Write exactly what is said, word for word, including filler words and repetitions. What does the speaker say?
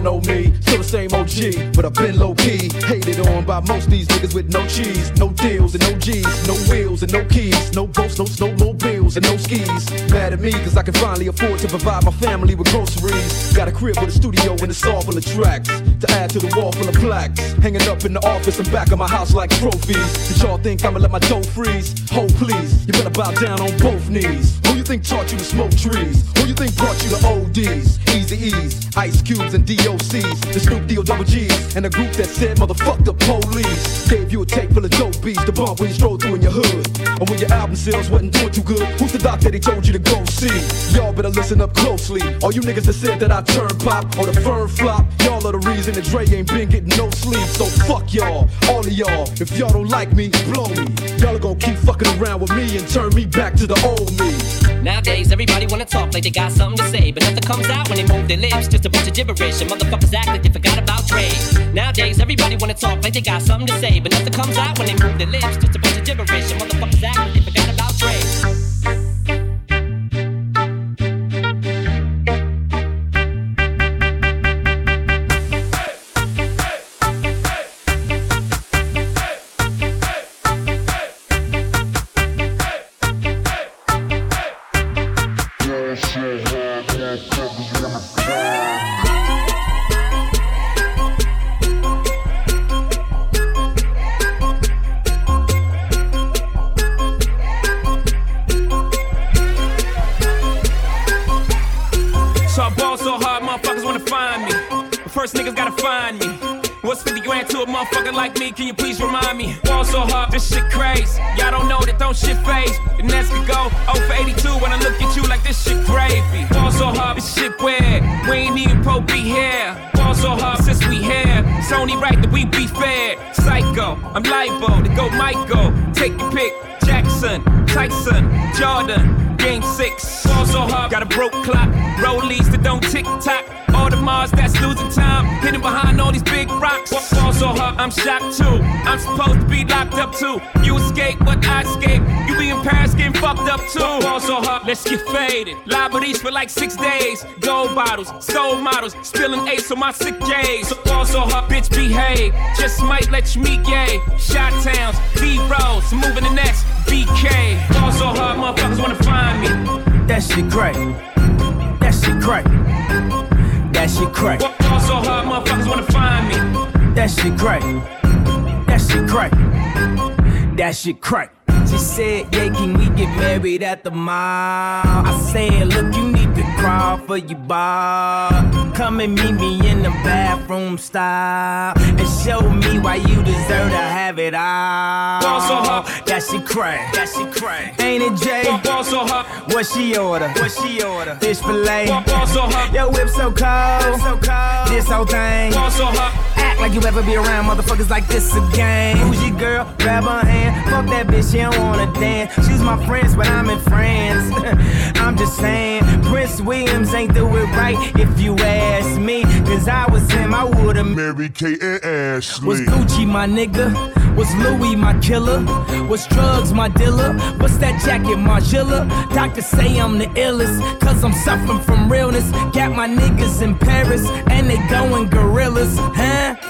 know me, still the same O G, but I've been low-key. Hated on by most these niggas with no cheese, no deals and no G's, no wheels and no keys, no boats, no snowmobiles and no skis. Mad at me cause I can finally afford to provide my family with groceries. Got a crib with a studio and it's all full of tracks, to add to the wall full of plaques, hanging up in the office and back of my house like trophies. Did y'all think I'ma let my dough freeze? Ho please, you better bow down on both knees. Who you think taught you to smoke trees? Who you think brought you to O Ds, Easy E's, Ice Cubes and D O C's, the Snoop D O double G's, and a group that said motherfuck the police. Gave you a tape full of dope beats to bump when you stroll through in your hood, and when your album sales wasn't doing too good, who's the doc that they told you to go see? Y'all better listen up closely. All you niggas that said that I turn pop or the firm flop, y'all are the reason that Dre ain't been getting no sleep. So fuck y'all, all of y'all. If y'all don't like me, blow me. Y'all are gonna keep fucking around with me and turn me back to the old me. Nowadays, everybody wanna talk like they got something to say, but nothing comes out when they move their lips. Just a bunch of gibberish, and motherfuckers act like they forgot about Dre. Nowadays, everybody wanna talk like they got something to say, but nothing comes out when they move their lips. Just a bunch of gibberish, and motherfuckers act like they forgot about Dre. Like me, can you please remind me? Ball so hard, this shit crazy. Y'all don't know that don't shit phase. The Nets could go oh for eighty-two when I look at you like this shit gravy. Ball so hard, this shit weird. We ain't even pro be here. Ball so hard since we here. It's only right that we be fair. Psycho, I'm libo to go Michael. Take your pick. Jackson, Tyson, Jordan. Game six. Ball so hard, got a broke clock. Rollies that don't tick tock. All the Mars that's losing time, hidden behind all these big rocks. Fall so hard, I'm shocked too. I'm supposed to be locked up too. You escape, but I escape. You be in Paris getting fucked up too. Fall so hard, let's get faded. Liberties for like six days. Gold bottles, soul models, spilling ace on my sick days. Fall so hard, bitch behave. Just might let you meet gay. Shot towns, B-rolls, moving the next B K. Fall so hard, motherfuckers wanna find me. That shit crack. That shit crack. That shit crack. Fall so hard, motherfuckers wanna find me. That shit crack. That shit crack. That shit crack. She said, yeah, can we get married at the mall? I said, look, you need to crawl for your bar. Come and meet me in the bathroom style and show me why you deserve to have it all. Ball so hard. That shit crack. That shit crack. Ain't it, Jay? Ball so hard. What she order? What she order? Fish fillet. Ball so hard. Your whip so cold. So cold. This whole thing. Ball so hard. Act like you ever be around motherfuckers like this again. Who's your girl? Grab her hand. Fuck that bitch, she don't wanna dance. She's my friends, but I'm in France. I'm just saying, Prince Williams ain't do it right if you ask me. Cause I was him, I would've Mary Kate and Ashley. Was Gucci my nigga? Was Louis my killer? Was drugs my dealer? What's that jacket, Margilla? Doctors say I'm the illest, cause I'm suffering from realness. Got my niggas in Paris, and they going gorillas, huh?